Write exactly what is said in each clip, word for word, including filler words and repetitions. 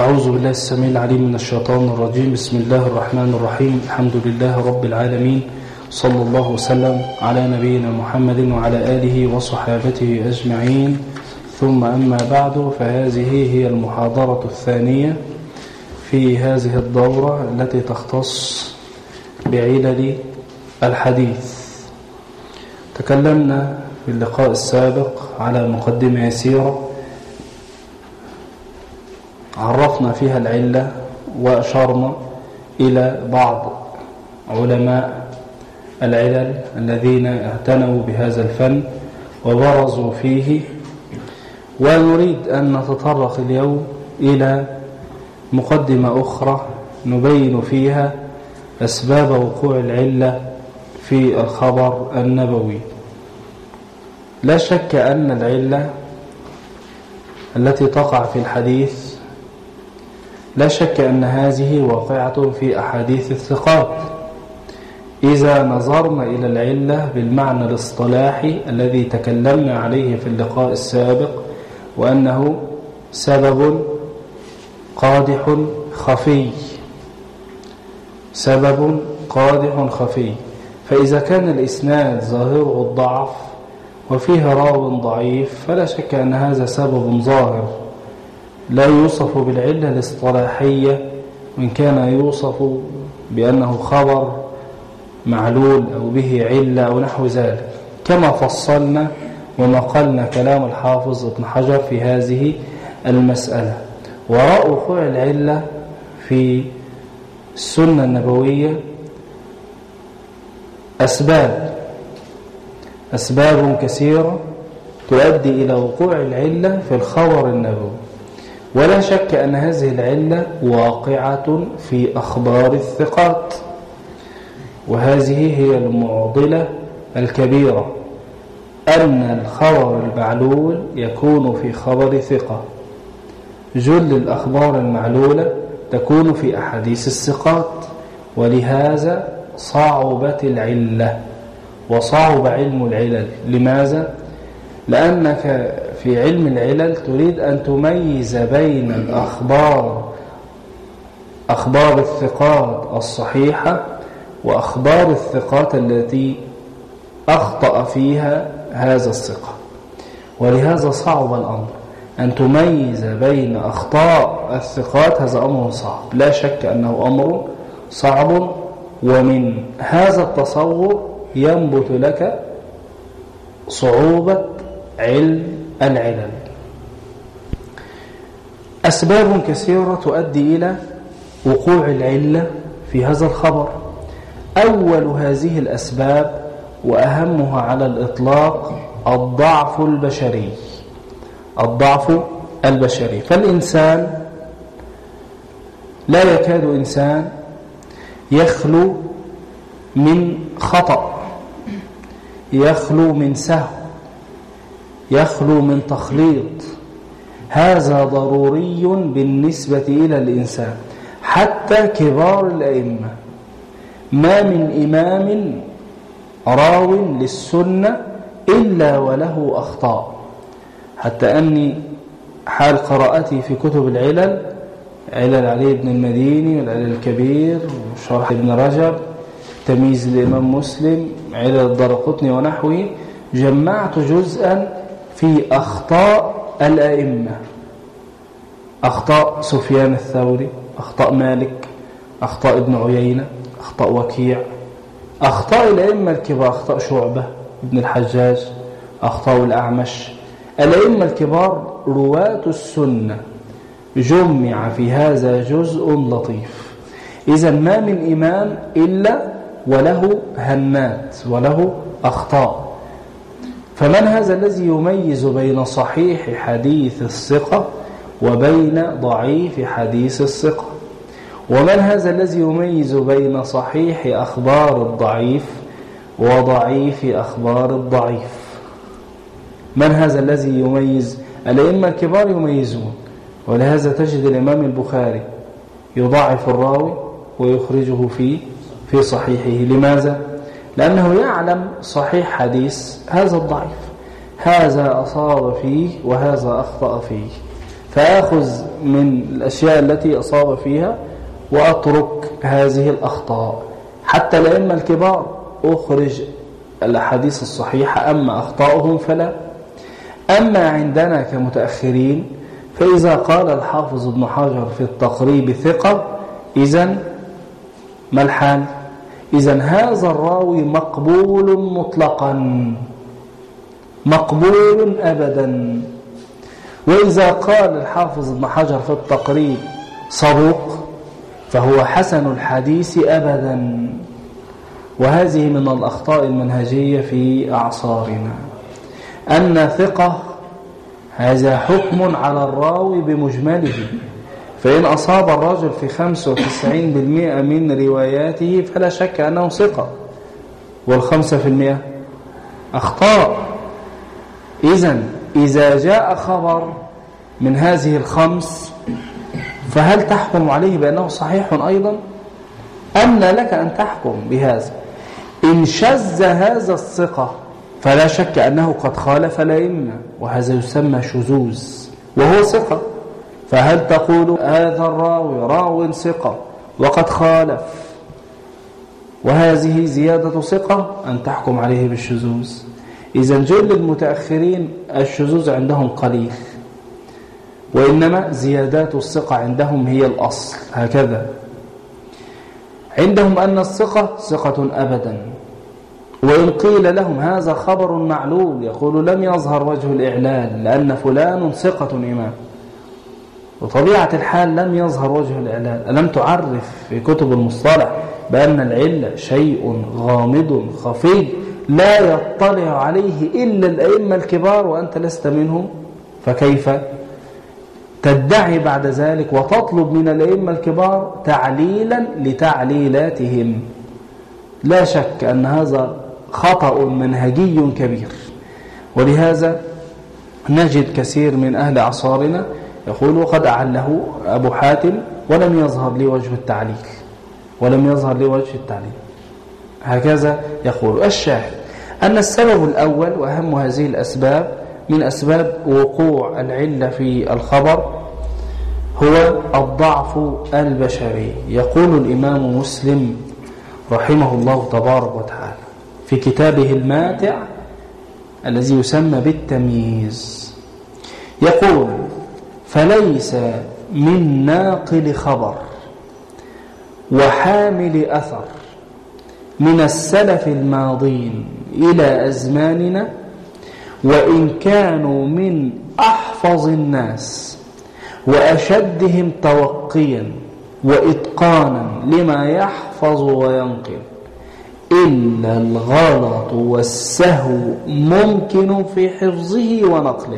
أعوذ بالله السميع العليم من الشيطان الرجيم. بسم الله الرحمن الرحيم. الحمد لله رب العالمين، صلى الله وسلم على نبينا محمد وعلى آله وصحابته أجمعين، ثم أما بعد، فهذه هي المحاضرة الثانية في هذه الدورة التي تختص بعلل الحديث. تكلمنا في اللقاء السابق على مقدمة يسيرة عرفنا فيها العلة، وأشرنا إلى بعض علماء العلل الذين اعتنوا بهذا الفن وبرزوا فيه. ونريد أن نتطرق اليوم إلى مقدمة أخرى نبين فيها أسباب وقوع العلة في الخبر النبوي. لا شك أن العلة التي تقع في الحديث لا شك أن هذه واقعة في أحاديث الثقات. إذا نظرنا إلى العلة بالمعنى الاصطلاحي الذي تكلمنا عليه في اللقاء السابق، وأنه سبب قادح خفي سبب قادح خفي فإذا كان الإسناد ظاهره الضعف وفيه راو ضعيف، فلا شك أن هذا سبب ظاهر لا يوصف بالعلة الاصطلاحية، وإن كان يوصف بأنه خبر معلول أو به علة أو نحو ذلك، كما فصلنا ونقلنا كلام الحافظ ابن حجر في هذه المسألة. وراء وقوع العلة في السنة النبوية أسباب أسباب كثيرة تؤدي إلى وقوع العلة في الخبر النبوي، ولا شك أن هذه العلة واقعة في أخبار الثقات، وهذه هي المعضلة الكبيرة، أن الخبر المعلول يكون في خبر ثقة. جل الأخبار المعلولة تكون في أحاديث الثقات، ولهذا صعبت العلة وصعب علم العلل. لماذا؟ لأنك في علم العلل تريد أن تميز بين الأخبار أخبار الثقات الصحيحة وأخبار الثقات التي أخطأ فيها هذا الثقة، ولهذا صعب الأمر أن تميز بين أخطاء الثقات. هذا أمر صعب، لا شك أنه أمر صعب، ومن هذا التصور ينبت لك صعوبة علم العلل. أسباب كثيرة تؤدي إلى وقوع العلة في هذا الخبر. أول هذه الأسباب وأهمها على الإطلاق الضعف البشري الضعف البشري فالإنسان لا يكاد إنسان يخلو من خطأ، يخلو من سهو، يخلو من تخليط. هذا ضروري بالنسبة إلى الإنسان. حتى كبار الأئمة ما من إمام راو للسنة إلا وله أخطاء، حتى أني حال قراءتي في كتب العلل، علل علي بن المديني والعلل الكبير وشرح ابن رجب، تمييز الإمام مسلم، علل الدارقطني ونحوه، جمعت جزءا في أخطاء الأئمة، أخطاء سفيان الثوري، أخطاء مالك، أخطاء ابن عيينة، أخطاء وكيع، أخطاء الأئمة الكبار، أخطاء شعبة ابن الحجاج، أخطاء الأعمش. الأئمة الكبار رواة السنة جمع في هذا جزء لطيف. إذا ما من إمام إلا وله هنات وله أخطاء. فمن هذا الذي يميز بين صحيح حديث الثقة وبين ضعيف حديث الثقة؟ ومن هذا الذي يميز بين صحيح أخبار الضعيف وضعيف أخبار الضعيف؟ من هذا الذي يميز؟ الأئمة الكبار يميزون، ولهذا تجد الإمام البخاري يضاعف الراوي ويخرجه في في صحيحه. لماذا؟ لأنه يعلم صحيح حديث هذا الضعيف، هذا أصاب فيه وهذا أخطأ فيه، فآخذ من الأشياء التي أصاب فيها وأترك هذه الأخطاء. حتى الأئمة الكبار أخرج الأحاديث الصحيحة، أما أخطاؤهم فلا. أما عندنا كمتأخرين فإذا قال الحافظ ابن حجر في التقريب ثقة، إذن ما الحال؟ إذن هذا الراوي مقبول مطلقا، مقبول أبدا. وإذا قال الحافظ ابن حجر في التقريب صدوق فهو حسن الحديث أبدا. وهذه من الأخطاء المنهجية في أعصارنا، أن ثقة هذا حكم على الراوي بمجمله، فإن أصاب الرجل في خمسة وتسعين بالمئة من رواياته فلا شك أنه ثقة، والخمسة في المئة أخطاء. إذن إذا جاء خبر من هذه الخمس فهل تحكم عليه بأنه صحيح أيضا؟ أن لك أن تحكم بهذا. إن شذ هذا الثقة فلا شك أنه قد خالف الأئمة، وهذا يسمى شذوذ وهو ثقة. فهل تقول هذا الراوي راو ثقة وقد خالف وهذه زيادة ثقة، أن تحكم عليه بالشذوذ؟ إذن جل المتأخرين الشذوذ عندهم قليل، وإنما زيادات الثقة عندهم هي الأصل. هكذا عندهم أن الثقة ثقة أبدا. وإن قيل لهم هذا خبر معلول يقول لم يظهر وجه الإعلال لأن فلان ثقة إمام. وطبيعة الحال لم يظهر وجه الإعلال. ألم تعرف في كتب المصطلح بأن العلة شيء غامض خفي لا يطلع عليه إلا الأئمة الكبار وأنت لست منهم؟ فكيف تدعي بعد ذلك وتطلب من الأئمة الكبار تعليلا لتعليلاتهم؟ لا شك أن هذا خطأ منهجي كبير. ولهذا نجد كثير من أهل عصارنا يقول قد أعله أبو حاتم ولم يظهر لي وجه التعليل، ولم يظهر لي وجه التعليل. هكذا يقول. الشاهد أن السبب الأول وأهم هذه الأسباب من أسباب وقوع العلة في الخبر هو الضعف البشري. يقول الإمام مسلم رحمه الله تبارك وتعالى في كتابه الماتع الذي يسمى بالتمييز، يقول: فليس من ناقل خبر وحامل أثر من السلف الماضين إلى أزماننا وإن كانوا من أحفظ الناس وأشدهم توقيا وإتقانا لما يحفظ وينقل، إلا الغلط والسهو ممكن في حفظه ونقله.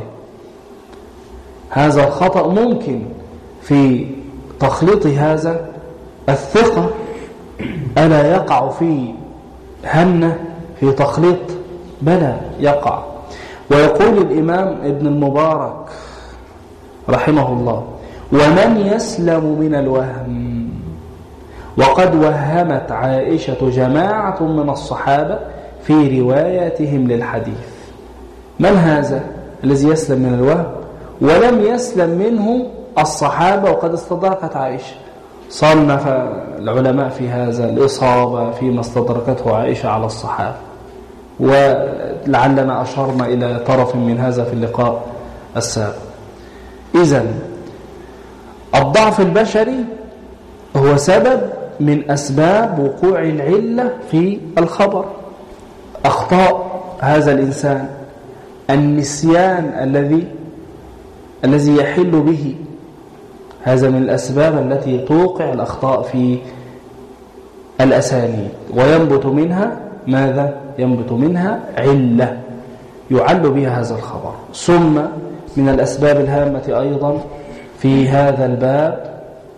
هذا الخطأ ممكن في تخليط هذا الثقة، ألا يقع في هنة في تخليط؟ بلى يقع. ويقول الإمام ابن المبارك رحمه الله: ومن يسلم من الوهم؟ وقد وهمت عائشة جماعة من الصحابة في رواياتهم للحديث. من هذا الذي يسلم من الوهم؟ ولم يسلم منه الصحابة وقد استدركت عائشة. صنف العلماء في هذا الإصابة فيما استدركته عائشة على الصحابة، ولعلنا أشرنا إلى طرف من هذا في اللقاء السابق. إذن الضعف البشري هو سبب من أسباب وقوع العلة في الخبر. أخطاء هذا الإنسان، النسيان الذي الذي يحل به، هذا من الأسباب التي توقع الأخطاء في الأسانيد، وينبت منها ماذا؟ ينبت منها علة يعل بها هذا الخبر. ثم من الأسباب الهامة أيضا في هذا الباب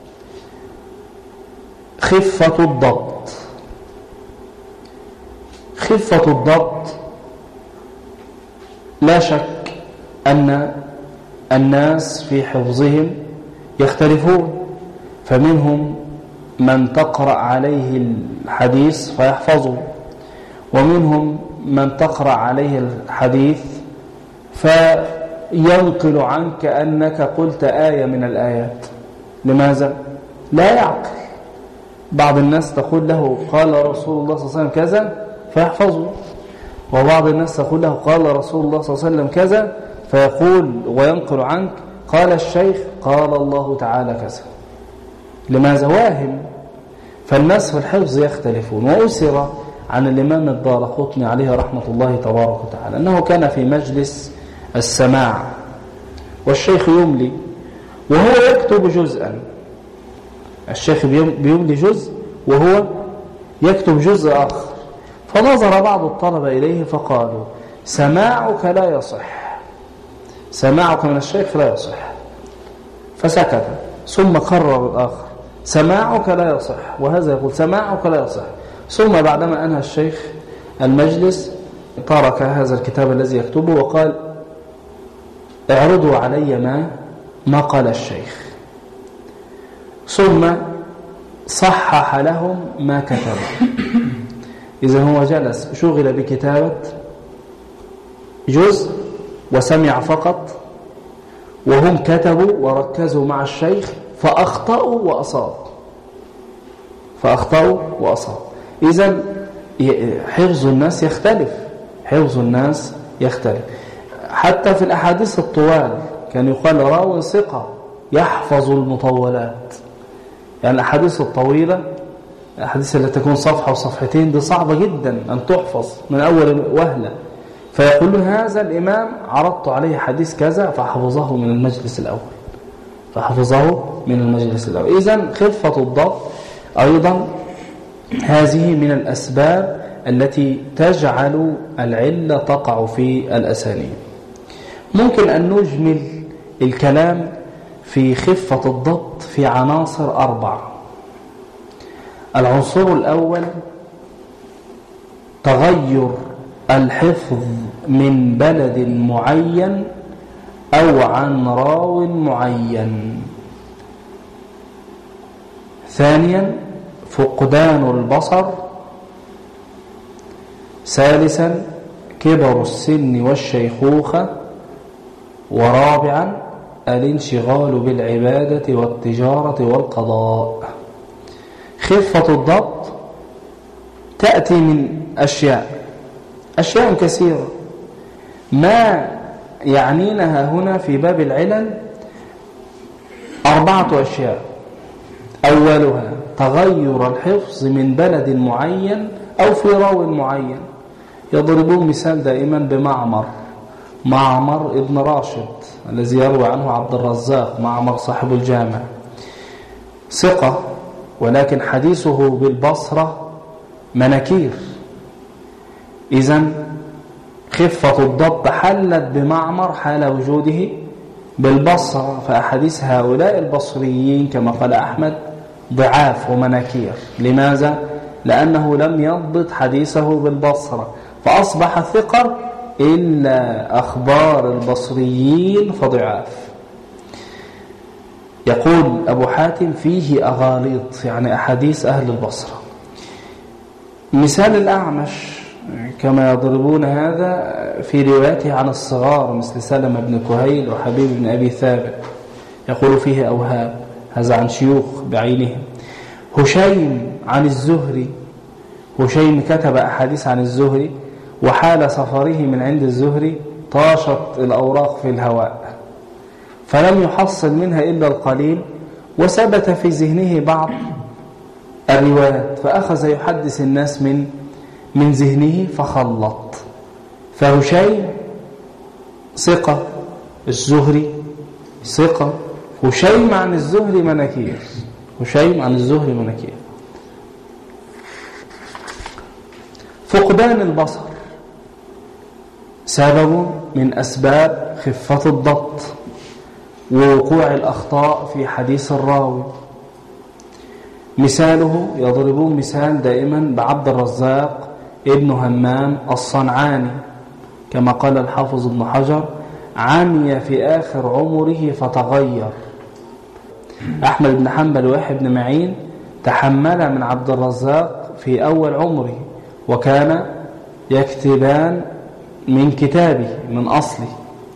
خفة الضبط. خفة الضبط لا شك أن الناس في حفظهم يختلفون، فمنهم من تقرأ عليه الحديث فيحفظه، ومنهم من تقرأ عليه الحديث ينقل عنك أنك قلت آية من الآيات. لماذا؟ لا يعقل. بعض الناس تقول له قال رسول الله صلى الله عليه وسلم كذا فيحفظه، وبعض الناس تقول له قال رسول الله صلى الله عليه وسلم كذا فيقول وينقل عنك قال الشيخ قال الله تعالى كذا. لماذا؟ واهم. فالناس في الحفظ يختلفون. وأسر عن الإمام الدارقطني عليه رحمة الله تبارك وتعالى أنه كان في مجلس السماع والشيخ يملي وهو يكتب جزءا. الشيخ بيملي جزء وهو يكتب جزء آخر، فنظر بعض الطلبة إليه فقالوا سماعك لا يصح، سماعك من الشيخ لا يصح، فسكت. ثم قرر الآخر سماعك لا يصح، وهذا يقول سماعك لا يصح. ثم بعدما أنهى الشيخ المجلس ترك هذا الكتاب الذي يكتبه وقال اعرضوا علي ما ما قال الشيخ. ثم صحح لهم ما كتبه. إذا هو جلس شغل بكتابة جزء وسمع فقط، وهم كتبوا وركزوا مع الشيخ فأخطأوا وأصابوا فأخطأوا وأصابوا. إذن حفظ الناس يختلف، حفظ الناس يختلف. حتى في الأحاديث الطوال كان يقال راو ثقة يحفظ المطولات. يعني الأحاديث الطويلة، الأحاديث التي تكون صفحة وصفحتين دي صعبة جدا أن تحفظ من أول وهلة، فيقول هذا الإمام عرضت عليه حديث كذا فحفظه من المجلس الأول فحفظه من المجلس الأول. إذن خفة الضبط أيضا هذه من الأسباب التي تجعل العلة تقع في الأسانيد. ممكن أن نجمل الكلام في خفة الضبط في عناصر أربعة. العنصر الأول تغير الحفظ من بلد معين أو عن راو معين. ثانيا فقدان البصر. ثالثا كبر السن والشيخوخة. ورابعا الانشغال بالعبادة والتجارة والقضاء. خفة الضبط تأتي من أشياء أشياء كثيرة. ما يعنينها هنا في باب العلل أربعة أشياء. أولها تغير الحفظ من بلد معين أو في راو معين. يضربون مثال دائما بمعمر معمر ابن راشد الذي يروي عنه عبد الرزاق، معمر صاحب الجامع، ثقة ولكن حديثه بالبصرة مناكير. إذن خفة الضبط حلت بمعمر حال وجوده بالبصرة، فأحاديث هؤلاء البصريين كما قال أحمد ضعاف ومناكير. لماذا؟ لأنه لم يضبط حديثه بالبصرة فأصبح ثقة، إلا أخبار البصريين فضعاف. يقول أبو حاتم فيه أغاليط، يعني أحاديث أهل البصرة. مثال الأعمش كما يضربون هذا في روايته عن الصغار مثل سلمة بن كهيل وحبيب بن أبي ثابت، يقول فيه أوهام، هذا عن شيوخ بعينهم. هشيم عن الزهري، هشيم كتب أحاديث عن الزهري وحال سفره من عند الزهري طاشت الأوراق في الهواء فلم يحصل منها إلا القليل، وثبت في ذهنه بعض الروايات فأخذ يحدث الناس من من ذهنه فخلط. فهشيم ثقة، الزهري ثقة. هشيم عن الزهري مناكير، هشيم عن الزهري مناكير. فقدان البصر سبب من أسباب خفة الضبط ووقوع الأخطاء في حديث الراوي. مثاله يضربون مثال دائما بعبد الرزاق ابن همام الصنعاني كما قال الحافظ ابن حجر عمي في آخر عمره فتغير. أحمد بن حنبل ويحيى بن معين تحمل من عبد الرزاق في أول عمره وكان يكتبان من كتابه من أصله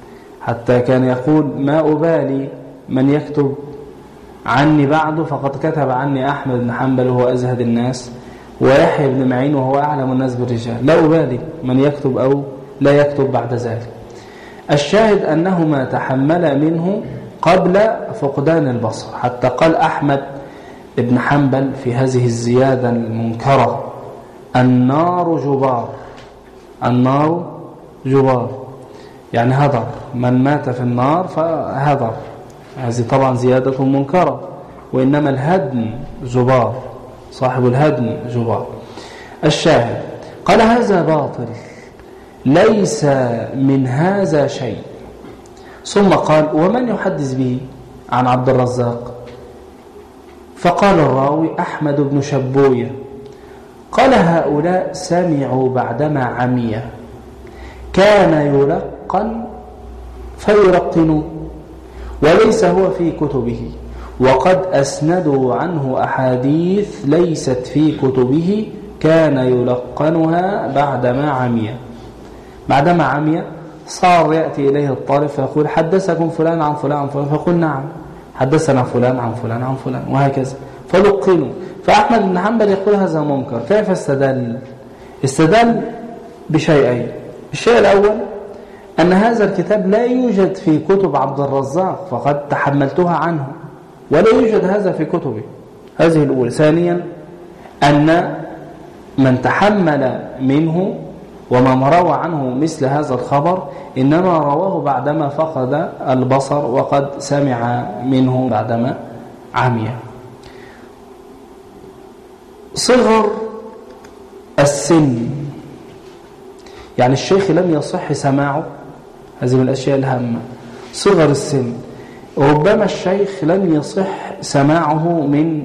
حتى كان يقول ما أبالي من يكتب عني بعده فقد كتب عني أحمد بن حنبل وهو أزهد الناس، ويحيى بن معين وهو أعلم الناس بالرجال، لا أبالي من يكتب أو لا يكتب بعد ذلك. الشاهد أنهما تحمل منه قبل فقدان البصر، حتى قال أحمد بن حنبل في هذه الزيادة المنكرة: النار جبار، النار جبار، يعني هدر، من مات في النار فهدر. هذه طبعا زيادة منكرة، وإنما الهدم جبار، صاحب الهدم جبار. الشاهد قال هذا باطل ليس من هذا شيء. ثم قال ومن يحدث به عن عبد الرزاق؟ فقال الراوي أحمد بن شبوية. قال هؤلاء سمعوا بعدما عمي، كان يلقن فيلقنوا، وليس هو في كتبه، وقد أسندوا عنه أحاديث ليست في كتبه، كان يلقنها بعدما عمي. بعدما عمي صار يأتي إليه الطالب فيقول حدثكم فلان عن فلان عن فلان، فيقول نعم حدثنا فلان عن فلان عن فلان، وهكذا فلقنوا. فأحمد بن حنبل يقول هذا منكر. كيف استدل؟ استدل بشيئين. الشيء الأول أن هذا الكتاب لا يوجد في كتب عبد الرزاق، فقد تحملتها عنه، ولا يوجد هذا في كتبه، هذه الأولى. ثانيا أن من تحمل منه ومن روى عنه مثل هذا الخبر إنما رواه بعدما فقد البصر، وقد سمع منه بعدما عمي. صغر السن، يعني الشيخ لم يصح سماعه، هذه من الأشياء الهامة. صغر السن، ربما الشيخ لم يصح سماعه من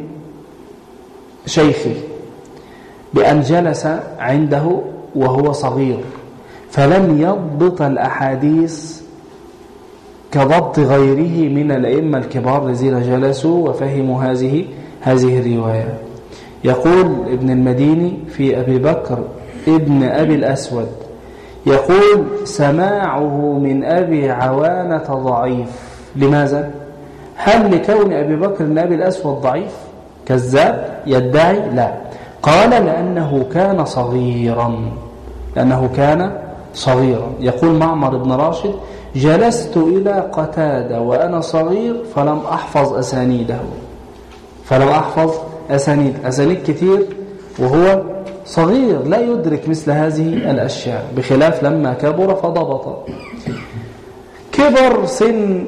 شيخه بأن جلس عنده وهو صغير، فلم يضبط الأحاديث كضبط غيره من الأئمة الكبار الذين جلسوا وفهموا هذه هذه الرواية. يقول ابن المديني في أبي بكر ابن أبي الأسود، يقول سماعه من أبي عوانة ضعيف. لماذا؟ هل لكون أبي بكر بن أبي الأسود ضعيف كذاب يدعي؟ لا، قال لأنه كان صغيرا، لأنه كان صغيرا. يقول معمر بن راشد جلست إلى قتادة وأنا صغير فلم أحفظ أسانيده، فلم أحفظ أسانيد أسانيد كثير وهو صغير لا يدرك مثل هذه الأشياء، بخلاف لما كبر فضبط. كبر سن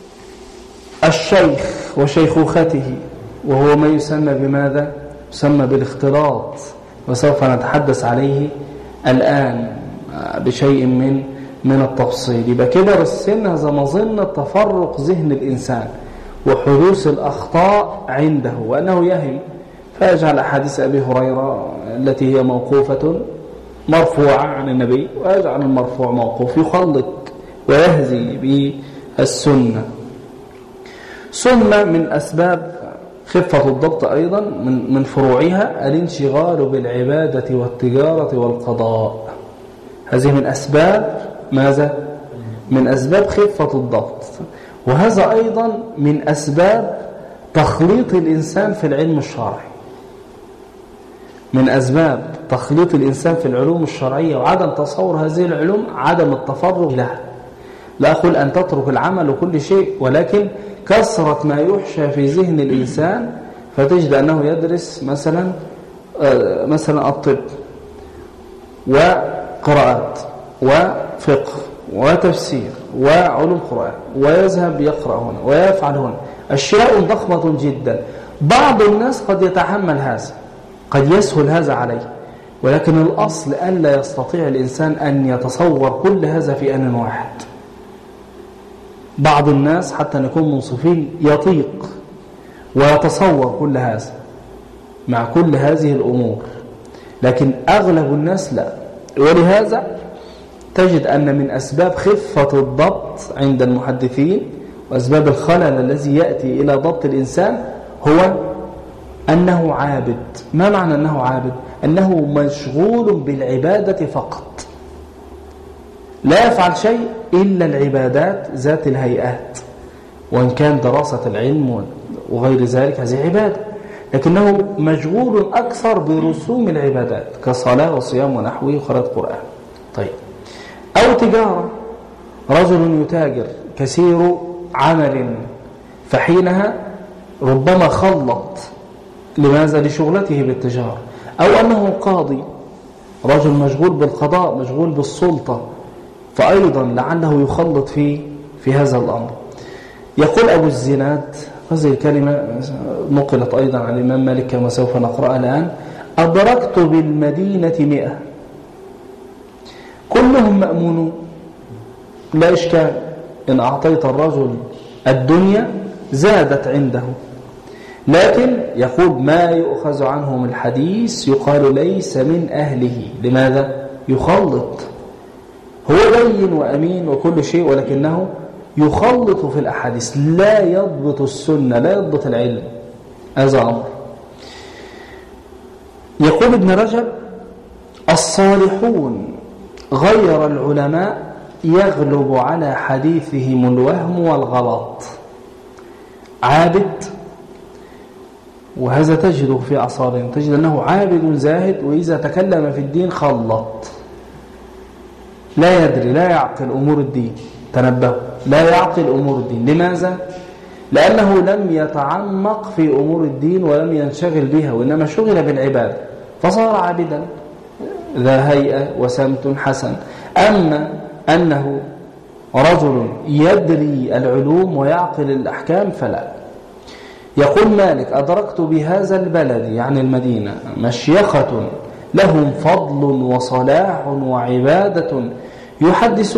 الشيخ وشيخوخته، وهو ما يسمى بماذا؟ يسمى بالاختلاط، وسوف نتحدث عليه الآن بشيء من من التفصيل. يبقى كبر السن هذا مظنة تفرق ذهن الإنسان وحدوث الأخطاء عنده، وأنه يهم فيجعل أحاديث أبي هريرة التي هي موقوفة مرفوعة عن النبي، ويجعل المرفوع موقوف، يخلط ويهزي بالسنة. ثم من أسباب خفة الضبط أيضا من من فروعها الانشغال بالعبادة والتجارة والقضاء. هذه من أسباب ماذا؟ من أسباب خفة الضبط، وهذا أيضا من أسباب تخليط الإنسان في العلم الشرعي. من أسباب تخليط الإنسان في العلوم الشرعية وعدم تصور هذه العلوم عدم التفرغ لها. لا أقول أن تترك العمل وكل شيء، ولكن كثرة ما يحشى في ذهن الإنسان، فتجد أنه يدرس مثلا مثلا الطب وقراءات وفقه وتفسير وعلوم قرآن، ويذهب يقرأ هنا ويفعل هنا أشياء ضخمة جدا. بعض الناس قد يتحمل هذا، قد يسهل هذا عليه، ولكن الأصل ألا يستطيع الإنسان أن يتصور كل هذا في آن واحد. بعض الناس حتى نكون منصفين يطيق ويتصور كل هذا مع كل هذه الأمور، لكن أغلب الناس لا. ولهذا تجد أن من أسباب خفة الضبط عند المحدثين وأسباب الخلل الذي يأتي إلى ضبط الإنسان هو أنه عابد. ما معنى أنه عابد؟ أنه مشغول بالعبادة فقط، لا يفعل شيء إلا العبادات ذات الهيئات، وإن كان دراسة العلم وغير ذلك هذه عبادة، لكنه مشغول أكثر برسوم العبادات كصلاة وصيام ونحوه وقراءة قرآن. طيب، أو تجارة، رجل يتاجر كثير عمل، فحينها ربما خلط، لماذا؟ لشغلته بالتجارة. أو أنه قاضي، رجل مشغول بالقضاء، مشغول بالسلطة، فأيضا لعله يخلط في في هذا الأمر. يقول أبو الزناد، هذه الكلمة نقلت أيضا عن الإمام مالك كما سوف نقرأها الآن: أدركت بالمدينة مئة كلهم مأمونون، لا إشكال، إن أعطيت الرجل الدنيا زادت عنده، لكن يقول ما يؤخذ عنه من الحديث يقال ليس من أهله. لماذا؟ يخلط، هو بين وأمين وكل شيء، ولكنه يخلط في الأحاديث، لا يضبط السنة، لا يضبط العلم. هذا أمر. يقول ابن رجب: الصالحون غير العلماء يغلب على حديثهم الوهم والغلط. عابد، وهذا تجده في أعصارنا، تجد أنه عابد زاهد، وإذا تكلم في الدين خلط، لا يدري، لا يعقل أمور الدين. تنبهوا، لا يعقل أمور الدين. لماذا؟ لأنه لم يتعمق في أمور الدين ولم ينشغل بها، وإنما شغل بالعبادة فصار عابدا ذا هيئة وسمت حسن. أما أنه رجل يدري العلوم ويعقل الأحكام فلا. يقول مالك: أدركت بهذا البلد، يعني المدينة، مشيخة لهم فضل وصلاح وعبادة يحدث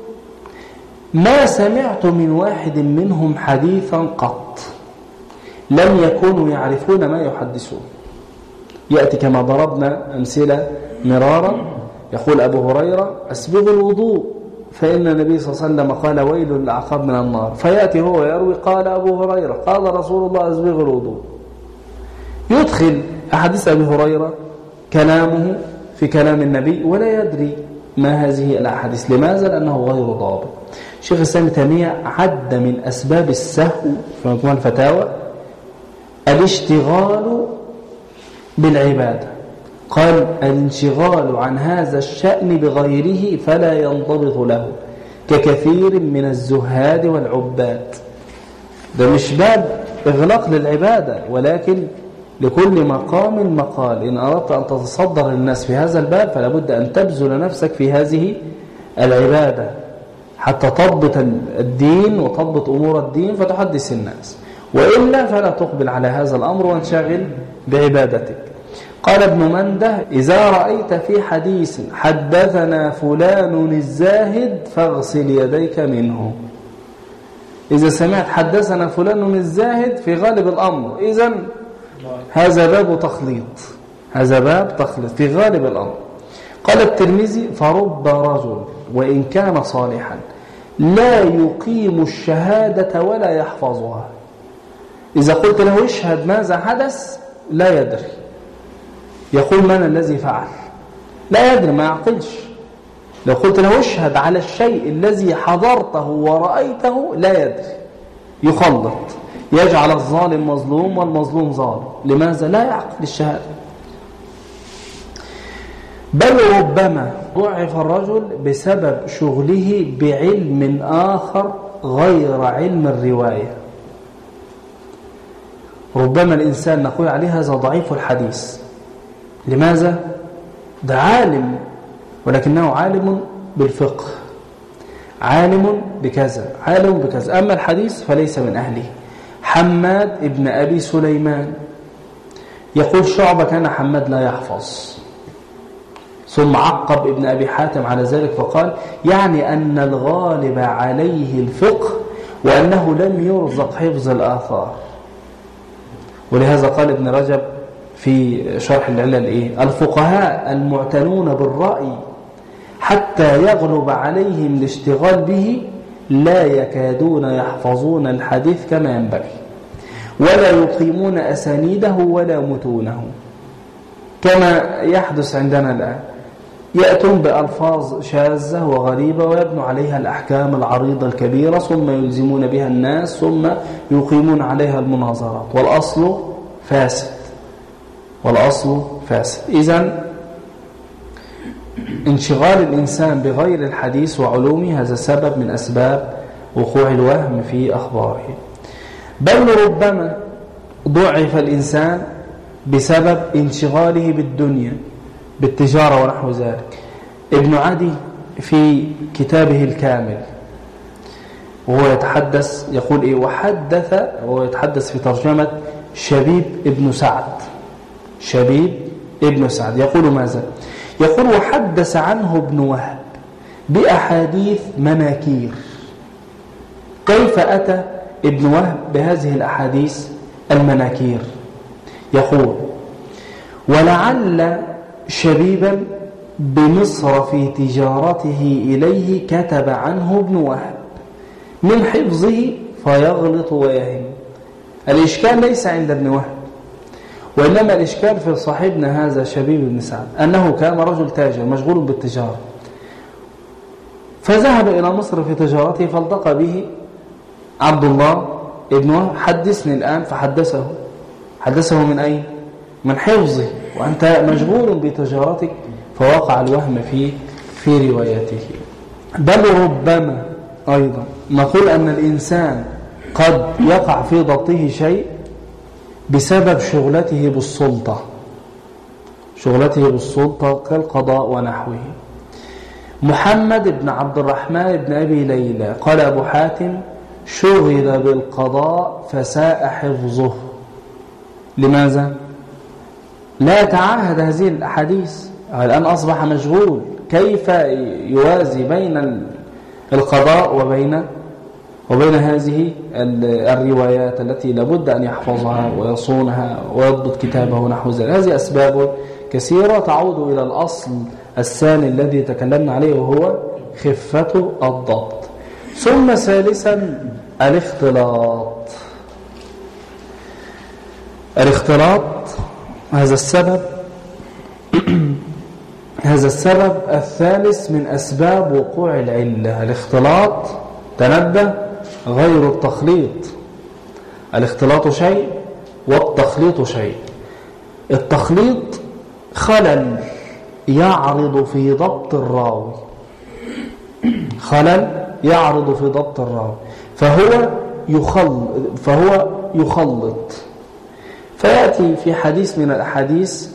ما سمعت من واحد منهم حديثا قط، لم يكونوا يعرفون ما يحدثون. يأتي كما ضربنا أمثلة مرارا. يقول أبو هريرة: أسبغ الوضوء فإن النبي صلى الله عليه وسلم قال ويل للأعقاب من النار، فيأتي هو يروي قال أبو هريرة قال رسول الله أسبغ الوضوء. يدخل أحاديث أبي هريرة كلامه في كلام النبي ولا يدري ما هذه الأحاديث. لماذا؟ لأنه غير ضابط. شيخ الإسلام ابن تيمية عد من أسباب السهو في مجموع الفتاوى الاشتغال بالعبادة. قال: الانشغال عن هذا الشأن بغيره فلا ينضبط له، ككثير من الزهاد والعباد. ده مش باب إغلاق للعبادة، ولكن لكل مقام مقال. إن أردت أن تتصدر للناس في هذا الباب فلا بد أن تبذل نفسك في هذه العبادة حتى تضبط الدين وتضبط أمور الدين فتحدث الناس، وإلا فلا تقبل على هذا الأمر وانشغل بعبادتك. قال ابن منده: إذا رأيت في حديث حدثنا فلان الزاهد فاغسل يديك منه. إذا سمعت حدثنا فلان الزاهد في غالب الأمر، إذن هذا باب تخليط، هذا باب تخليط في غالب الأمر. قال الترمذي: فرب رجل وإن كان صالحا لا يقيم الشهادة ولا يحفظها. إذا قلت له اشهد ماذا حدث لا يدري. يقول: من الذي فعل؟ لا يدري، ما يعقلش. لو قلت له اشهد على الشيء الذي حضرته ورأيته لا يدري، يخلط، يجعل الظالم مظلوم والمظلوم ظالم. لماذا؟ لا يعقل الشهادة. بل ربما ضعف الرجل بسبب شغله بعلم آخر غير علم الرواية. ربما الإنسان نقول عليه هذا ضعيف الحديث. لماذا؟ ده عالم، ولكنه عالم بالفقه، عالم بكذا، عالم بكذا، أما الحديث فليس من أهله. حماد ابن أبي سليمان يقول: شعبة كان حماد لا يحفظ. ثم عقب ابن أبي حاتم على ذلك فقال: يعني أن الغالب عليه الفقه وأنه لم يرزق حفظ الآثار. ولهذا قال ابن رجب في شرح العلل إيه؟ الفقهاء المعتنون بالرأي حتى يغلب عليهم الاشتغال به لا يكادون يحفظون الحديث كما ينبغي، ولا يقيمون أسانيده ولا متونه، كما يحدث عندنا الآن. يأتون بألفاظ شاذة وغريبة ويبنوا عليها الأحكام العريضة الكبيرة، ثم يلزمون بها الناس، ثم يقيمون عليها المناظرات، والأصل فاسد والأصل فاسد. إذن انشغال الإنسان بغير الحديث وعلومه هذا سبب من أسباب وقوع الوهم في أخباره. بل ربما ضعف الإنسان بسبب انشغاله بالدنيا بالتجارة ونحو ذلك. ابن عدي في كتابه الكامل وهو يتحدث يقول إيه وحدث وهو يتحدث في ترجمة شبيب ابن سعد شبيب ابن سعد يقول ماذا؟ يقول وحدث عنه ابن وهب بأحاديث مناكير. كيف أتى ابن وهب بهذه الأحاديث المناكير؟ يقول ولعل شبيبا بمصر في تجارته إليه كتب عنه ابن وهب من حفظه فيغلط ويهم. الإشكال ليس عند ابن وهب، وإنما الإشكال في صاحبنا هذا شبيب بن سعد أنه كان رجل تاجر مشغول بالتجارة، فذهب إلى مصر في تجارته فالتقى به عبد الله ابن وهب. حدثني الآن، فحدثه حدثه من أين؟ من حفظه، وأنت مشغول بتجارتك، فوقع الوهم في في روايته. بل ربما أيضا نقول أن الإنسان قد يقع في ضبطه شيء بسبب شغلته بالسلطة شغلته بالسلطة كالقضاء ونحوه. محمد بن عبد الرحمن بن أبي ليلى قال أبو حاتم شغل بالقضاء فساء حفظه. لماذا؟ لا يتعاهد هذه الأحاديث، الآن أصبح مشغول، كيف يوازي بين القضاء وبين وبين هذه الروايات التي لابد أن يحفظها ويصونها ويضبط كتابه نحو ذلك. هذه أسباب كثيرة تعود إلى الأصل الثاني الذي تكلمنا عليه وهو خفة الضبط. ثم ثالثا الاختلاط. الاختلاط هذا السبب هذا السبب الثالث من أسباب وقوع العلة. الاختلاط تنبه غير التخليط. الاختلاط شيء والتخليط شيء. التخليط خلل يعرض في ضبط الراوي خلل يعرض في ضبط الراوي فهو يخلط فهو يخلط فيأتي في حديث من الأحاديث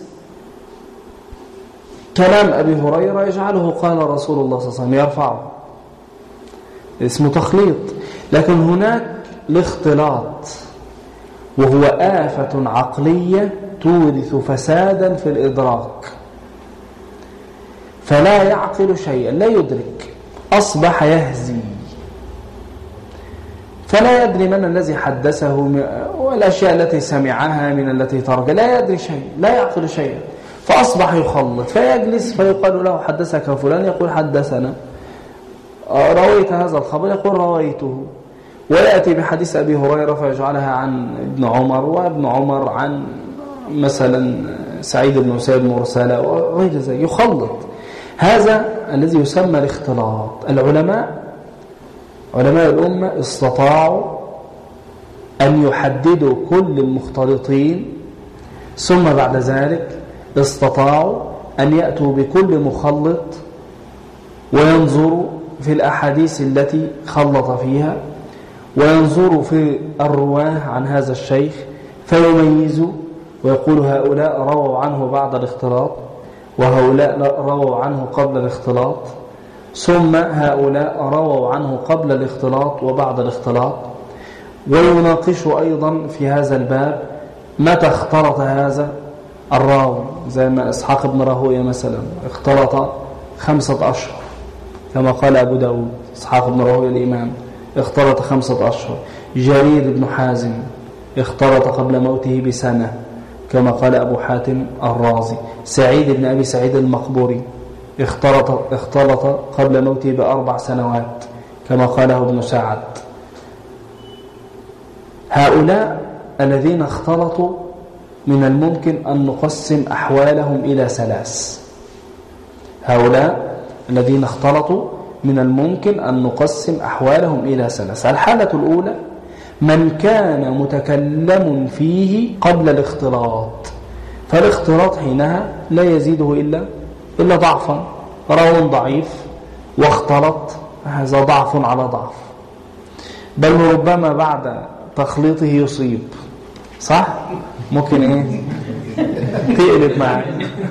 كلام أبي هريرة يجعله قال رسول الله صلى الله عليه وسلم يرفعه، اسمه تخليط. لكن هناك الاختلاط وهو آفة عقلية تورث فسادا في الإدراك، فلا يعقل شيئا، لا يدرك، أصبح يهزي، فلا يدري من الذي حدثه والأشياء التي سمعها من التي ترك، لا يدري شيء، لا يعقل شيئا، فأصبح يخلط، فيجلس فيقال له حدثك فلان، يقول حدثنا. رويت هذا الخبر، يقول رويته، ويأتي بحديث أبي هريرة فيجعلها عن ابن عمر، وابن عمر عن مثلا سعيد بن مسيب مرسلة وغير ذلك، يخلط. هذا الذي يسمى الاختلاط. العلماء علماء الأمة استطاعوا أن يحددوا كل المختلطين، ثم بعد ذلك استطاعوا أن يأتوا بكل مخلط وينظروا في الأحاديث التي خلط فيها، وينظروا في الرواه عن هذا الشيخ فيميزوا ويقول هؤلاء رووا عنه بعد الاختلاط، وهؤلاء رووا عنه قبل الاختلاط، ثم هؤلاء رووا عنه قبل الاختلاط وبعد الاختلاط. ويناقشوا أيضا في هذا الباب متى اختلط هذا الراوي، زي ما إسحاق بن راهويه مثلا اختلط خمسة أشهر كما قال أبو داود، إسحاق بن راهويه الإمام اختلط خمسة أشهر. جرير بن حازم اختلط قبل موته بسنة كما قال أبو حاتم الرازي. سعيد بن أبي سعيد المقبوري اختلط, اختلط قبل موته بأربع سنوات كما قاله ابن سعد. هؤلاء الذين اختلطوا من الممكن أن نقسم أحوالهم إلى ثلاث. هؤلاء الذين اختلطوا من الممكن أن نقسم أحوالهم إلى ثلاث. الحالة الأولى من كان متكلم فيه قبل الاختلاط، فالاختلاط حينها لا يزيده إلا إلا ضعفا، راو ضعيف واختلط، هذا ضعف على ضعف، بل ربما بعد تخليطه يصيب، صح؟ ممكن ايه تقلب معه.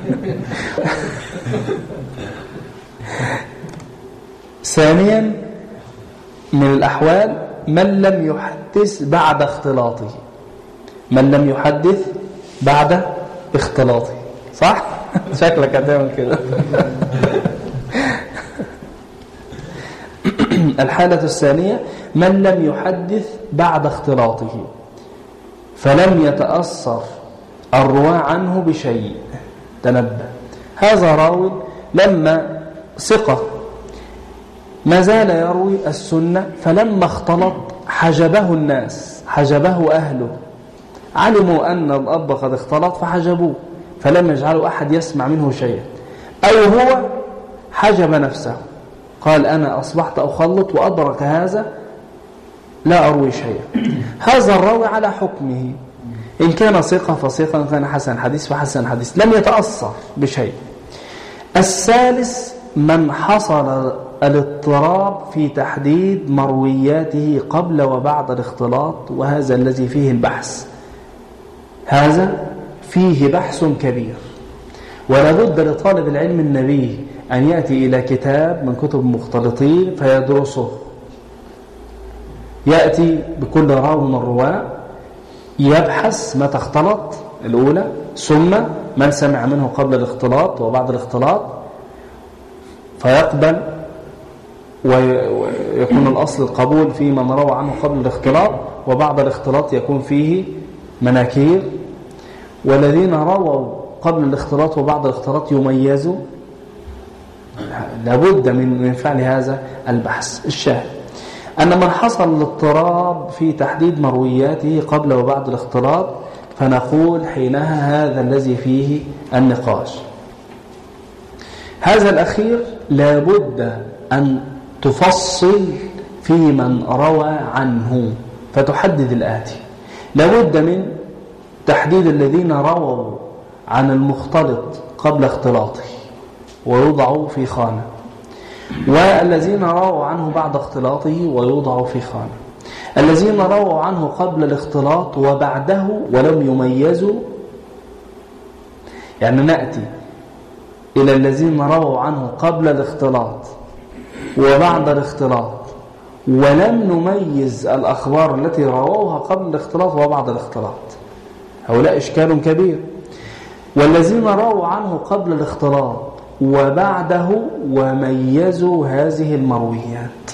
ثانيا من الأحوال من لم يحدث بعد اختلاطه، من لم يحدث بعد اختلاطه، صح؟ شكلك هتعمل كده. الحالة الثانية من لم يحدث بعد اختلاطه فلم يتأثر الرواة عنه بشيء. تنبه، هذا راوي لما ثقة ما زال يروي السنة، فلما اختلط حجبه الناس، حجبه أهله، علموا أن الأب قد اختلط فحجبوه، فلم يجعلوا أحد يسمع منه شيئا، أو هو حجب نفسه، قال أنا أصبحت أخلط وأدرك هذا لا أروي شيئا. هذا الراوي على حكمه، إن كان ثقة فثقة، إن كان حسن حديث فحسن حديث، لم يتأثر بشيء. الثالث من حصل الاضطراب في تحديد مروياته قبل وبعد الاختلاط، وهذا الذي فيه البحث، هذا فيه بحث كبير، ولا بد لطالب العلم النبي أن يأتي إلى كتاب من كتب المختلطين فيدرسه، يأتي بكل راو من الرواة يبحث متى اختلط الأولى، ثم من سمع منه قبل الاختلاط وبعد الاختلاط، فيقبل ويكون الأصل القبول في من روى عنه قبل الاختلاط، وبعد الاختلاط يكون فيه مناكير، والذين رووا قبل الاختلاط وبعد الاختلاط يميزوا. لابد من من فعل هذا البحث. الشاهد أن من حصل الاضطراب في تحديد مروياته قبل وبعد الاختلاط فنقول حينها هذا الذي فيه النقاش. هذا الأخير لابد أن تفصل في من روى عنه، فتحدد الآتي: لابد من تحديد الذين رووا عن المختلط قبل اختلاطه ويوضعوا في خانة، والذين رووا عنه بعد اختلاطه ويوضعوا في خانة، الذين رووا عنه قبل الاختلاط وبعده ولم يميزوا. يعني نأتي إلى الذين رووا عنه قبل الاختلاط وبعد الاختلاط ولم نميز الأخبار التي رووها قبل الاختلاط وبعد الاختلاط، هؤلاء إشكال كبير. والذين رووا عنه قبل الاختلاط وبعده وميزوا هذه المرويات،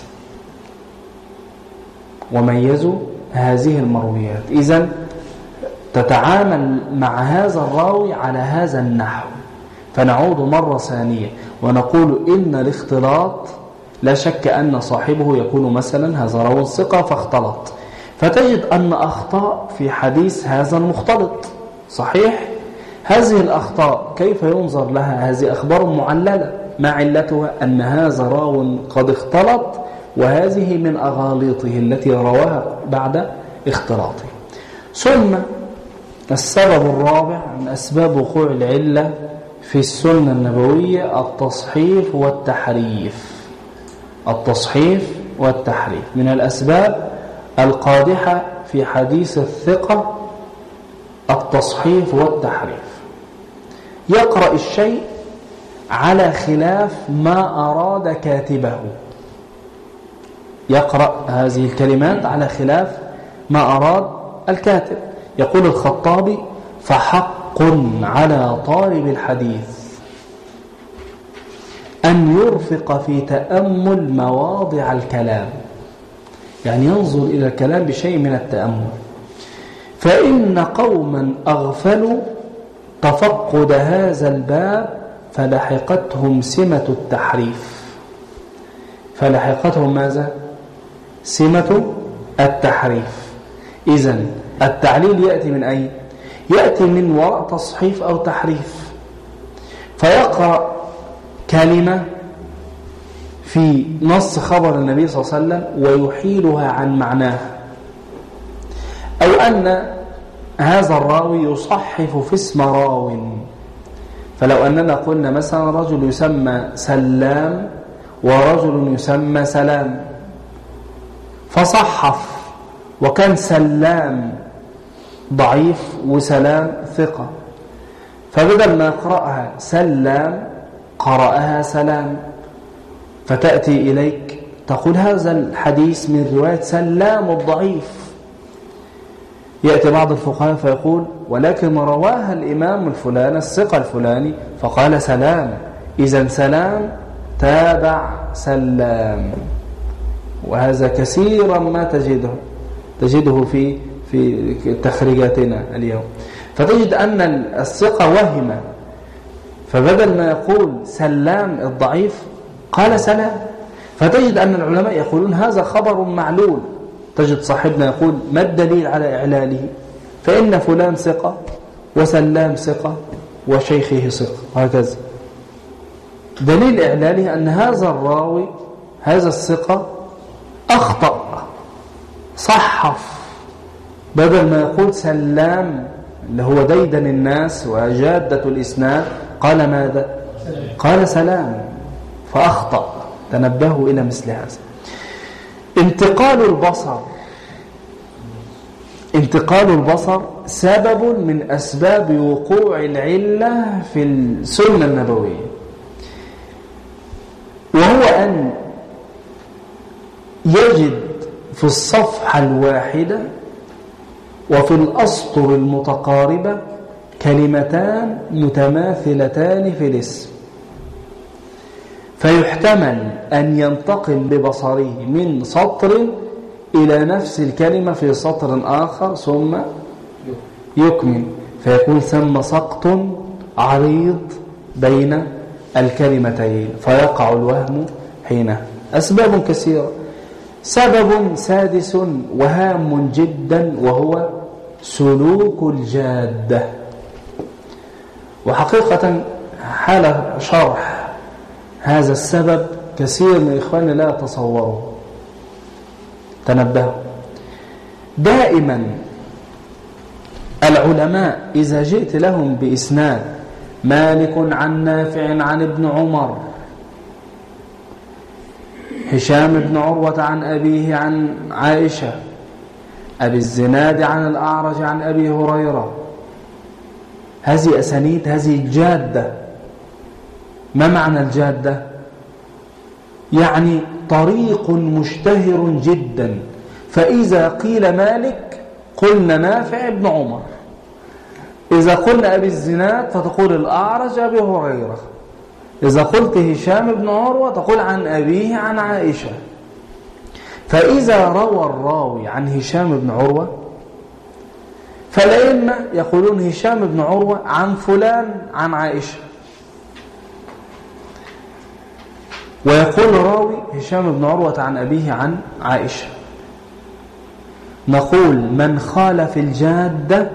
وميزوا هذه المرويات. إذن تتعامل مع هذا الراوي على هذا النحو. فنعود مرة ثانية ونقول إن الاختلاط لا شك أن صاحبه يكون مثلا هذا راوي ثقة فاختلط، فتجد أن أخطاء في حديث هذا المختلط، صحيح؟ هذه الأخطاء كيف ينظر لها؟ هذه أخبار معللة، ما علتها؟ أن هذا راو قد اختلط، وهذه من أغاليطه التي رواها بعد اختلاطه. ثم السبب الرابع من أسباب وقوع العلة في السنة النبوية التصحيف والتحريف. التصحيف والتحريف من الأسباب القادحة في حديث الثقة، التصحيف والتحريف. يقرأ الشيء على خلاف ما أراد كاتبه، يقرأ هذه الكلمات على خلاف ما أراد الكاتب. يقول الخطابي: فحق على طالب الحديث أن يرفق في تأمل مواضع الكلام، يعني ينظر إلى الكلام بشيء من التأمل، فإن قوما أغفلوا تفقد هذا الباب فلحقتهم سمة التحريف. فلحقتهم ماذا؟ سمة التحريف. إذن التعليل يأتي من أين؟ يأتي من وراء تصحيف أو تحريف. فيقرأ كلمة في نص خبر النبي صلى الله عليه وسلم ويحيلها عن معناها، أو أن هذا الراوي يصحف في اسم راو، فلو أننا قلنا مثلا رجل يسمى سلام ورجل يسمى سلام، فصحف وكان سلام ضعيف وسلام ثقة، فبدل ما يقرأها سلام قرأها سلام، فتأتي إليك تقول هذا الحديث من رواية سلام الضعيف. يأتي بعض الفقهاء فيقول ولكن رواها الإمام الفلاني الثقة الفلاني فقال سلام، إذن سلام تابع سلام. وهذا كثيرا ما تجده تجده في في تخريجاتنا اليوم، فتجد أن الثقة وهمة، فبدل ما يقول سلام الضعيف قال سلام، فتجد أن العلماء يقولون هذا خبر معلول. تجد صاحبنا يقول ما الدليل على إعلاله؟ فإن فلان ثقة وسلام ثقة وشيخه ثقة، وهكذا. دليل إعلاله أن هذا الراوي هذا الثقة أخطأ، صحف، بدل ما يقول سلام اللي هو ديدن الناس وجادة الإسناد قال ماذا؟ قال سلام، فأخطأ. تنبهوا إلى مثل هذا. انتقال البصر انتقال البصر سبب من أسباب وقوع العلة في السنة النبوية، وهو أن يجد في الصفحة الواحدة وفي الأسطر المتقاربة كلمتان متماثلتان في الاسم، فيحتمل أن ينتقل ببصره من سطر إلى نفس الكلمة في سطر آخر ثم يكمل، فيكون ثم سقط عريض بين الكلمتين فيقع الوهم حينها. أسباب كثيرة. سبب سادس وهام جدا وهو سلوك الجادة. وحقيقة حال شرح هذا السبب كثير من إخواننا لا يتصوره. تنبهوا دائما العلماء إذا جئت لهم بإسناد مالك عن نافع عن ابن عمر، هشام بن عروة عن أبيه عن عائشة، أبي الزناد عن الأعرج عن أبي هريرة، هذه أسانيد، هذه جادة. ما معنى الجادة؟ يعني طريق مشتهر جدا، فإذا قيل مالك قلنا نافع بن عمر، إذا قلنا أبي الزناد فتقول الأعرج أبي هريرة، إذا قلت هشام بن عروة تقول عن أبيه عن عائشة. فإذا روى الراوي عن هشام بن عروة فالأئمة يقولون هشام بن عروة عن فلان عن عائشة، ويقول راوي هشام بن عروة عن أبيه عن عائشة. نقول من خالف الجادة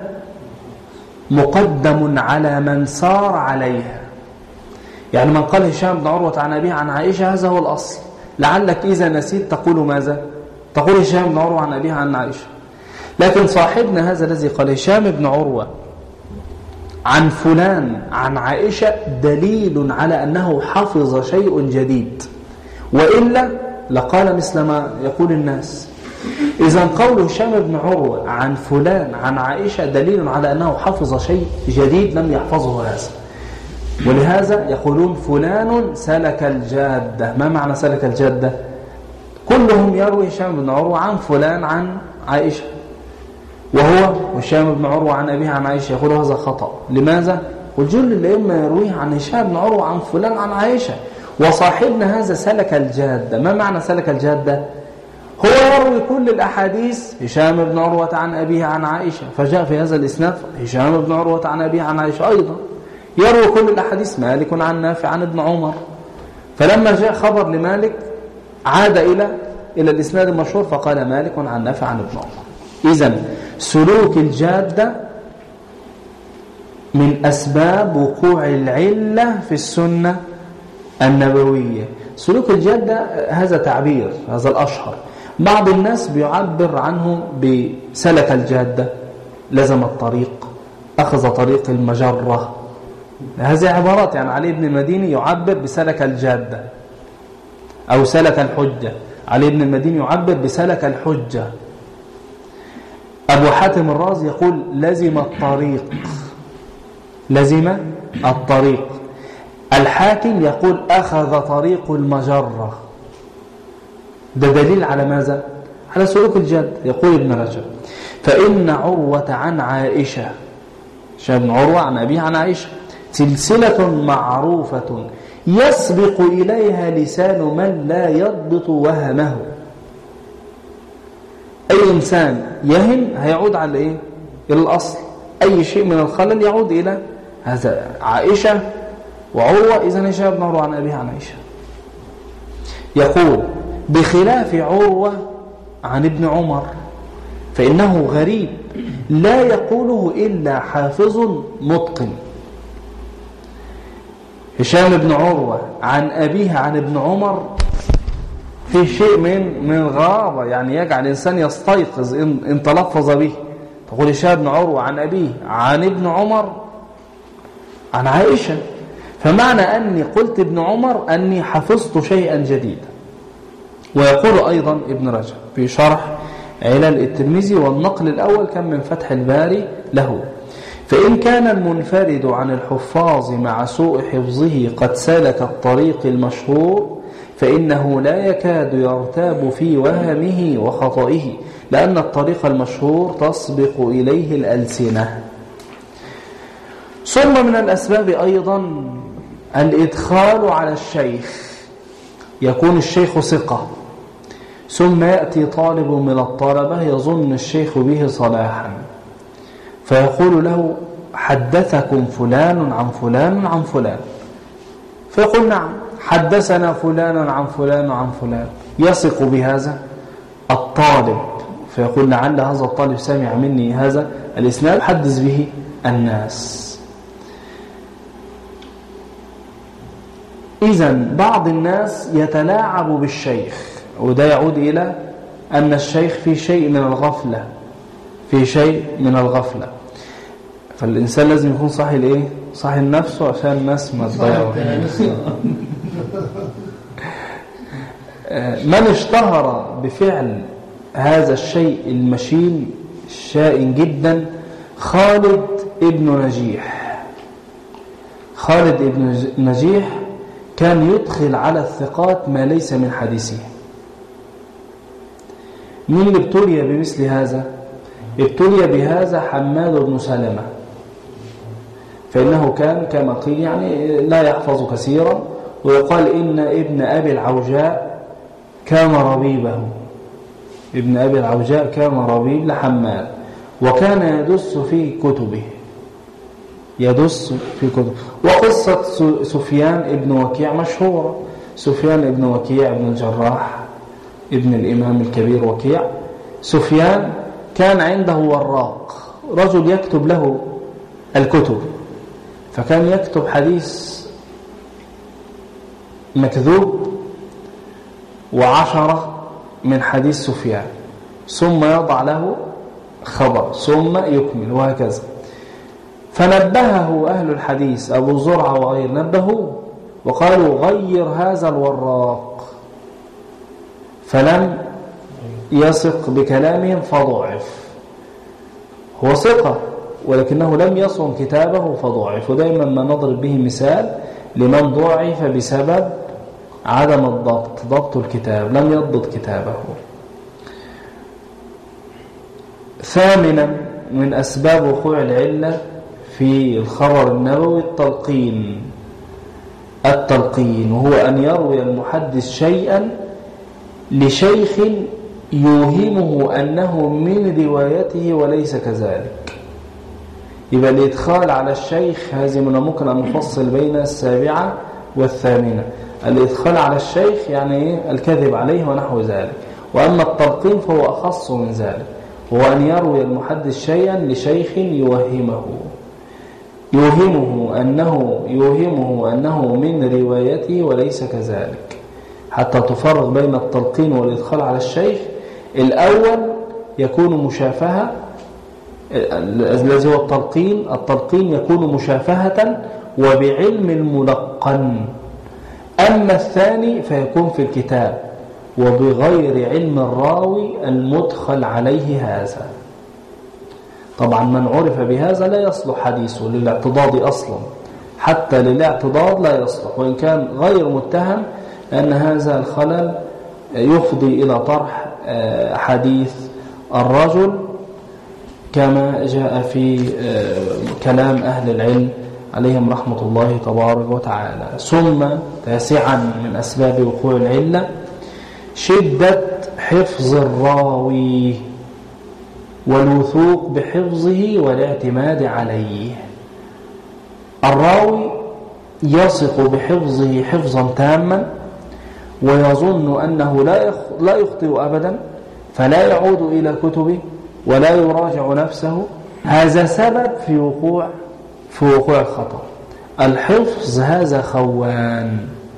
مقدم على من سار عليها. يعني من قال هشام بن عروة عن أبيه عن عائشة هذا هو الأصل، لعلك إذا نسيت تقول ماذا؟ تقول هشام بن عروة عن أبيه عن عائشة. لكن صاحبنا هذا الذي قال هشام بن عروة عن فلان عن عائشة دليل على أنه حفظ شيء جديد، وإلا لقال مثل ما يقول الناس. إذن قول هشام بن عروة عن فلان عن عائشة دليل على أنه حفظ شيء جديد لم يحفظه هذا، ولهذا يقولون فلان سلك الجادة. ما معنى سلك الجادة؟ كلهم يروي هشام بن عروة عن فلان عن عائشة، وهو هشام بن عروة عن أبيه عن عائشة، يقول هذا خطأ. لماذا؟ والجل الأئمة يرويه عن هشام بن عروة عن فلان عن عائشة، وصاحبنا هذا سلك الجادة. ما معنى سلك الجادة؟ هو يروي كل الأحاديث هشام بن عروة عن أبيه عن عائشة، فجاء في هذا الإسناد هشام بن عروة عن أبيه عن عائشة أيضا. يروي كل الأحاديث مالك عن نافع عن ابن عمر، فلما جاء خبر لمالك عاد إلى إلى الإسناد المشهور فقال مالك عن نافع عن ابن عمر. إذن سلوك الجادة من أسباب وقوع العلة في السنة النبوية. سلوك الجادة هذا تعبير، هذا الأشهر. بعض الناس بيعبر عنه بسلك الجادة، لزم الطريق، أخذ طريق المجرة. هذه عبارات. يعني علي بن المديني يعبر بسلك الجادة أو سلك الحجة. علي بن المديني يعبر بسلك الحجة. أبو حاتم الرازي يقول لزم الطريق، لزم الطريق. الحاكم يقول أخذ طريق المجرة. ده دليل على ماذا؟ على سلوك الجد. يقول ابن رجب فإن عروة عن عائشة، شاب عروة عن أبيه عن عائشة، سلسلة معروفة يسبق إليها لسان من لا يضبط وهمه. أي إنسان يهم هيعود على إيه؟ إلى الأصل. أي شيء من الخلل يعود إلى هذا. عائشة وعروة، إذن هشام بن عروة عن أبيه عن عائشة. يقول بخلاف عروة عن ابن عمر فإنه غريب لا يقوله إلا حافظ متقن. هشام بن عروة عن أبيه عن ابن عمر في شيء من من غرابة، يعني يجعل الإنسان يستيقظ إن, إن تلفظ به. تقول هشام بن عروة عن أبيه عن ابن عمر عن عائشة، فمعنى أني قلت ابن عمر أني حفظت شيئا جديدا. ويقول أيضا ابن رجب في شرح علل الترمذي، والنقل الأول كان من فتح الباري له، فإن كان المنفرد عن الحفاظ مع سوء حفظه قد سلك الطريق المشهور فإنه لا يكاد يرتاب في وهمه وخطئه، لأن الطريق المشهور تسبق إليه الألسنة. ثم من الأسباب أيضا الإدخال على الشيخ. يكون الشيخ ثقة، ثم يأتي طالب من الطلبة يظن الشيخ به صلاحا، فيقول له حدثكم فلان عن فلان عن فلان، فيقول نعم حدثنا فلان عن فلان عن فلان. يثق بهذا الطالب، فيقول لعل هذا الطالب سمع مني هذا الإسناد حدث به الناس. إذن بعض الناس يتلاعب بالشيخ، وده يعود إلى أن الشيخ في شيء من الغفلة، في شيء من الغفلة. فالإنسان لازم يكون صاحي الإيه؟ صاحي النفس عشان الناس ما تضيعه. من اشتهر بفعل هذا الشيء المشين الشائن جدا خالد ابن نجيح. خالد ابن نجيح كان يدخل على الثقات ما ليس من حديثه. من اللي ابتلي بمثل هذا؟ ابتلي بهذا حماد بن سلمة، فإنه كان كما قيل يعني لا يحفظ كثيرا، ويقال إن ابن أبي العوجاء كان ربيبه. ابن أبي العوجاء كان ربيب لحماد، وكان يدس في كتبه، يدس في كتبه. وقصة سفيان ابن وكيع مشهورة. سفيان ابن وكيع ابن الجراح ابن الإمام الكبير وكيع. سفيان كان عنده وراق، رجل يكتب له الكتب، فكان يكتب حديث مكذوب وعشرة من حديث سفيان، ثم يضع له خبر ثم يكمل، وهكذا. فنبهه أهل الحديث أبو زرعة وغير نبهوه وقالوا غير هذا الوراق، فلم يثق بكلامهم فضعف. هو ثقة ولكنه لم يصن كتابه فضعف. ودائما ما نضرب به مثال لمن ضعف بسبب عدم الضبط، ضبط الكتاب، لم يضبط كتابه. ثامنا من أسباب وقوع العلة في الخبر النبوي التلقين. التلقين وهو أن يروي المحدث شيئا لشيخ يوهمه أنه من روايته وليس كذلك. يبقى الإدخال على الشيخ هذه من ممكن أن نفصل بين السابعة والثامنة. الإدخال على الشيخ يعني الكذب عليه ونحو ذلك، وأما التلقين فهو أخص من ذلك، هو أن يروي المحدث شيئا لشيخ يوهمه. يوهمه أنه, يوهمه أنه من روايته وليس كذلك، حتى تفرق بين التلقين والإدخال على الشيخ. الأول يكون مشافهة، الذي هو التلقين، التلقين يكون مشافهة وبعلم الملقن. أما الثاني فيكون في الكتاب وبغير علم الراوي المدخل عليه هذا. طبعا من عرف بهذا لا يصلح حديثه للاعتضاد أصلا، حتى للاعتضاد لا يصلح وإن كان غير متهم، لأن هذا الخلل يفضي إلى طرح حديث الرجل كما جاء في كلام أهل العلم عليهم رحمة الله تبارك وتعالى. ثم تاسعا من أسباب وقوع العلة شدة حفظ الراوي والوثوق بحفظه والاعتماد عليه. الراوي يثق بحفظه حفظا تاما ويظن أنه لا يخطئ أبدا، فلا يعود إلى كتبه ولا يراجع نفسه. هذا سبب في وقوع في وقوع الخطأ. الحفظ هذا خوان،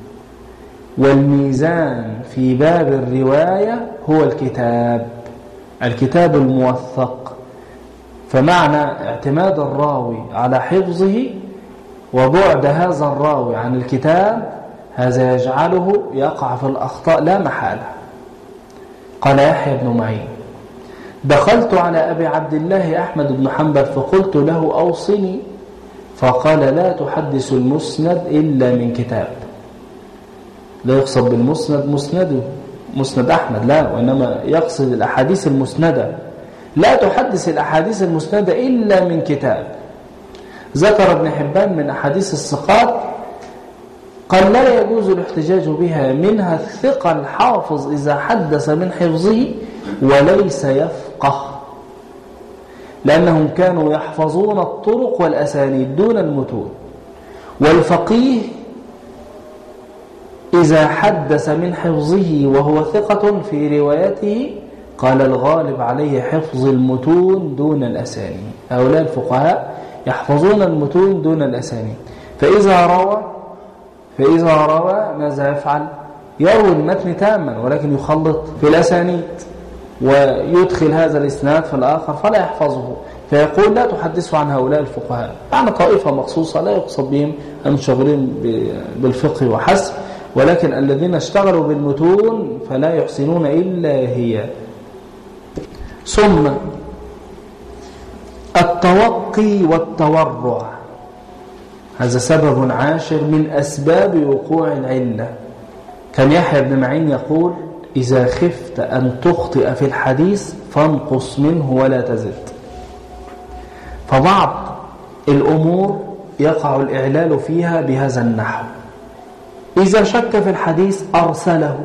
والميزان في باب الرواية هو الكتاب الكتاب الموثق. فمعنى اعتماد الراوي على حفظه وبعد هذا الراوي عن الكتاب، هذا يجعله يقع في الأخطاء لا محالة. قال يحيى بن معين: دخلت على أبي عبد الله أحمد بن حنبل فقلت له أوصني، فقال: لا تحدث المسند إلا من كتاب. لا يقصد بالمسند مسنده مسند أحمد، لا، وإنما يقصد الأحاديث المسندة. لا تحدث الأحاديث المسندة إلا من كتاب. ذكر ابن حبان من أحاديث الثقات قال: لا يجوز الاحتجاج بها، منها الثقة الحافظ إذا حدث من حفظه وليس يفقه، لأنهم كانوا يحفظون الطرق والأسانيد دون المتون. والفقيه إذا حدث من حفظه وهو ثقة في روايته قال: الغالب عليه حفظ المتون دون الأسانيد. هؤلاء الفقهاء يحفظون المتون دون الأسانيد. فإذا روى فإذا روى ماذا يفعل؟ يروي المتن تاما ولكن يخلط في الأسانيد ويدخل هذا الإسناد في الآخر فلا يحفظه، فيقول: لا تحدثوا عن هؤلاء الفقهاء. يعني طائفة مخصوصة لا يقصد بهم المشغلين بالفقه وحسب، ولكن الذين اشتغلوا بالمتون فلا يحسنون إلا هي. ثم التوقي والتورع، هذا سبب عاشر من أسباب وقوع العلة. كان يحيى بن معين يقول: إذا خفت أن تخطئ في الحديث فانقص منه ولا تزد. فبعض الأمور يقع الإعلال فيها بهذا النحو: إذا شك في الحديث أرسله.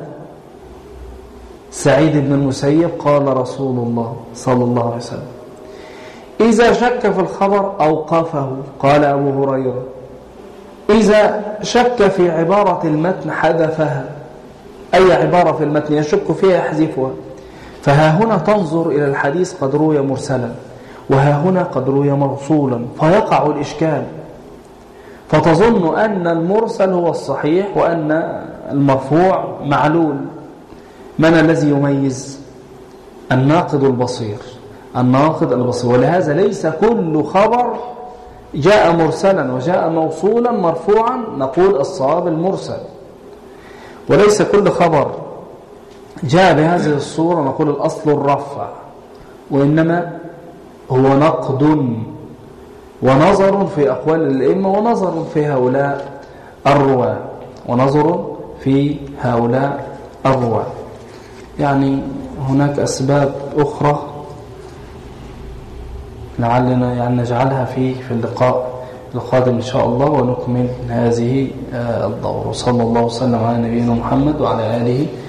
سعيد بن المسيب قال رسول الله صلى الله عليه وسلم. إذا شك في الخبر أوقفه، قال أبو هريرة. إذا شك في عبارة المتن حذفها، أي عبارة في المتن يشك فيها يحذفها. فها هنا تنظر إلى الحديث قد روي مرسلا، وها هنا قد روي موصولا، فيقع الإشكال، فتظن أن المرسل هو الصحيح وأن المرفوع معلول. من الذي يميز؟ الناقد البصير الناقد البصير. ولهذا ليس كل خبر جاء مرسلا وجاء موصولا مرفوعا نقول الصواب المرسل، وليس كل خبر جاء بهذه الصورة نقول الأصل الرفع، وإنما هو نقد ونظر في أقوال الأئمة ونظر في هؤلاء الرواة ونظر في هؤلاء الرواة. يعني هناك أسباب أخرى لعلنا يعني نجعلها في في اللقاء القادم إن شاء الله، ونكمل هذه الدورة. صلى الله وسلم على نبينا محمد وعلى آله